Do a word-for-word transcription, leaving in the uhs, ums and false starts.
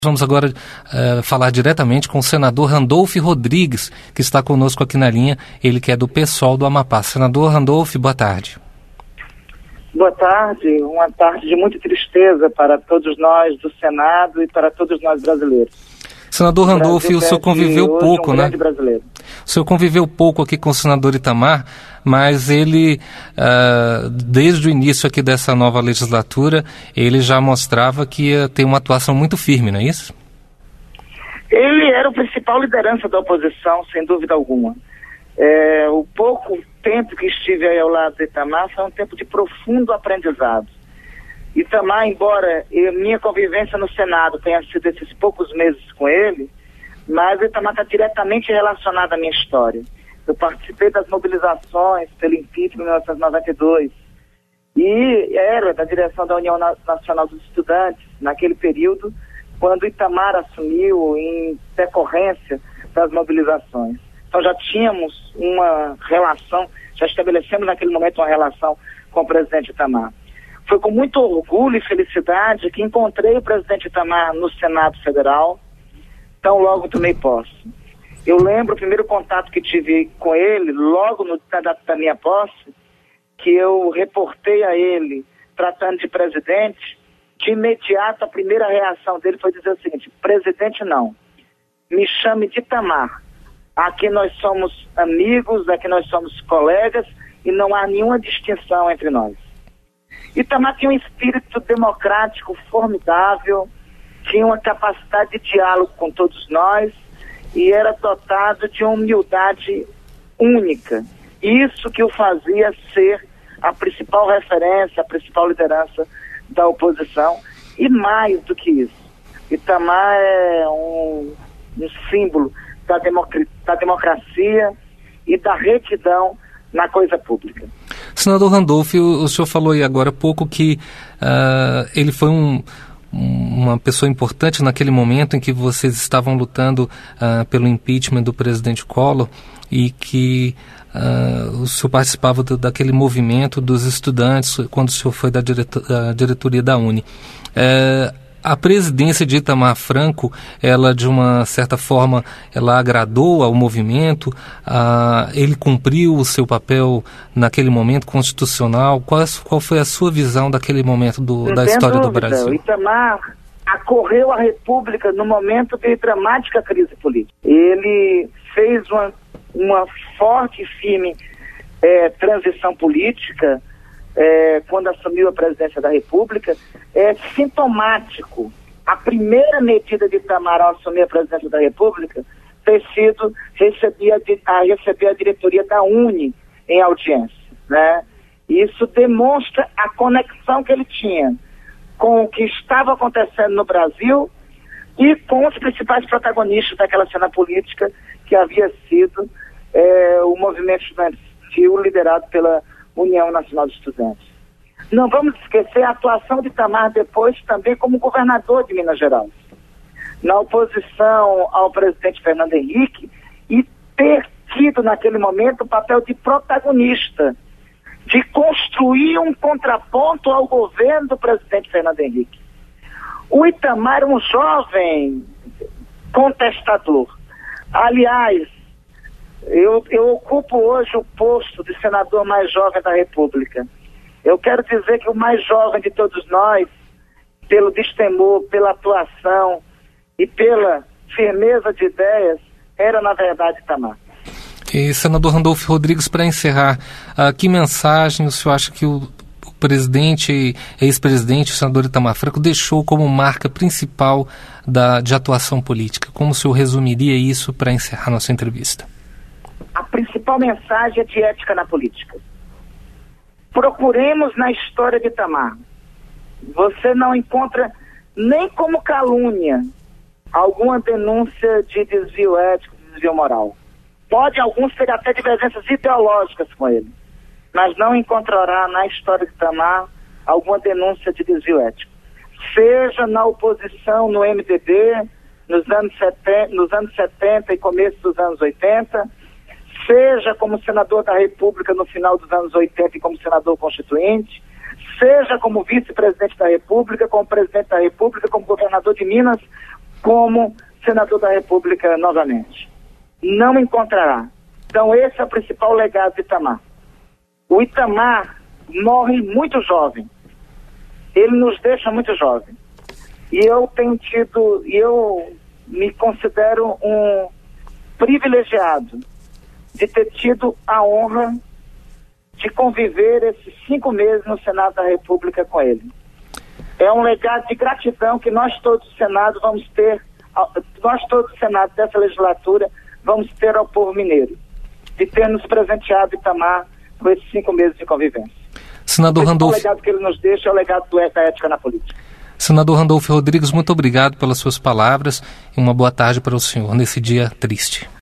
Vamos agora uh, falar diretamente com o senador Randolfo Rodrigues, que está conosco aqui na linha, ele que é do PSOL do Amapá. Senador Randolfo, boa tarde. Boa tarde, uma tarde de muita tristeza para todos nós do Senado e para todos nós brasileiros. Senador Randolfo, o senhor conviveu pouco, um né? Brasileiro. O senhor conviveu pouco aqui com o senador Itamar, mas ele, uh, desde o início aqui dessa nova legislatura, ele já mostrava que ia ter uma atuação muito firme, não é isso? Ele era o principal liderança da oposição, sem dúvida alguma. É, o pouco tempo que estive aí ao lado de Itamar foi um tempo de profundo aprendizado. Itamar, embora eu, minha convivência no Senado tenha sido esses poucos meses com ele, mas Itamar está diretamente relacionado à minha história. Eu participei das mobilizações pelo impeachment em mil novecentos e noventa e dois e era da direção da União Nacional dos Estudantes naquele período, quando Itamar assumiu em decorrência das mobilizações. Então já tínhamos uma relação, já estabelecemos naquele momento uma relação com o presidente Itamar. Foi com muito orgulho e felicidade que encontrei o presidente Itamar no Senado Federal, tão logo tomei posse. Eu lembro o primeiro contato que tive com ele, logo no da, da minha posse, que eu reportei a ele, tratando de presidente, de imediato a primeira reação dele foi dizer o seguinte: presidente não, me chame de Itamar. Aqui nós somos amigos, aqui nós somos colegas e não há nenhuma distinção entre nós. Itamar tinha um espírito democrático formidável, tinha uma capacidade de diálogo com todos nós e era dotado de uma humildade única. Isso que o fazia ser a principal referência, a principal liderança da oposição. E mais do que isso, Itamar é um, um símbolo da, democr- da democracia e da retidão na coisa pública. Senador Randolfo, o senhor falou aí agora há pouco que uh, ele foi um, uma pessoa importante naquele momento em que vocês estavam lutando uh, pelo impeachment do presidente Collor e que uh, o senhor participava do, daquele movimento dos estudantes quando o senhor foi da, direto, da diretoria da Uni. Uh, A presidência de Itamar Franco, ela de uma certa forma, ela agradou ao movimento, ah, ele cumpriu o seu papel naquele momento constitucional. Qual, qual foi a sua visão daquele momento do, da história dúvida, do Brasil? Itamar acorreu à República no momento de dramática crise política. Ele fez uma, uma forte e firme é, transição política, É, quando assumiu a presidência da República. É sintomático a primeira medida de Itamar ao assumir a presidência da República ter sido receber a, a, receber a diretoria da Uni em audiência, né? Isso demonstra a conexão que ele tinha com o que estava acontecendo no Brasil e com os principais protagonistas daquela cena política que havia sido é, o movimento estudantil liderado pela União Nacional dos Estudantes. Não vamos esquecer a atuação de Itamar depois também como governador de Minas Gerais, na oposição ao presidente Fernando Henrique, e ter tido naquele momento o papel de protagonista, de construir um contraponto ao governo do presidente Fernando Henrique. O Itamar era um jovem contestador. Aliás, Eu, eu ocupo hoje o posto de senador mais jovem da República. Eu quero dizer que o mais jovem de todos nós, pelo destemor, pela atuação e pela firmeza de ideias, era na verdade Itamar. E senador Randolfo Rodrigues, para encerrar, uh, que mensagem o senhor acha que o, o presidente, ex-presidente, o senador Itamar Franco, deixou como marca principal da, de atuação política? Como o senhor resumiria isso para encerrar nossa entrevista? A principal mensagem é de ética na política. Procuremos na história de Itamar. Você não encontra nem como calúnia alguma denúncia de desvio ético, de desvio moral. Pode alguns ter até divergências ideológicas com ele, mas não encontrará na história de Itamar alguma denúncia de desvio ético. Seja na oposição no M D B, nos anos setenta, nos anos setenta e começo dos anos oitenta, seja como senador da República no final dos anos oitenta e como senador constituinte, seja como vice-presidente da República, como presidente da República, como governador de Minas, como senador da República novamente. Não encontrará. Então esse é o principal legado de Itamar. O Itamar morre muito jovem. Ele nos deixa muito jovem. E eu tenho tido, e eu me considero um privilegiado de ter tido a honra de conviver esses cinco meses no Senado da República com ele. É um legado de gratidão que nós todos do Senado vamos ter, nós todos do Senado dessa legislatura vamos ter ao povo mineiro, de ter nos presenteado Itamar com esses cinco meses de convivência. Senador Randolfo... O legado que ele nos deixa é o legado do, da ética na política. Senador Randolfo Rodrigues, muito obrigado pelas suas palavras e uma boa tarde para o senhor nesse dia triste.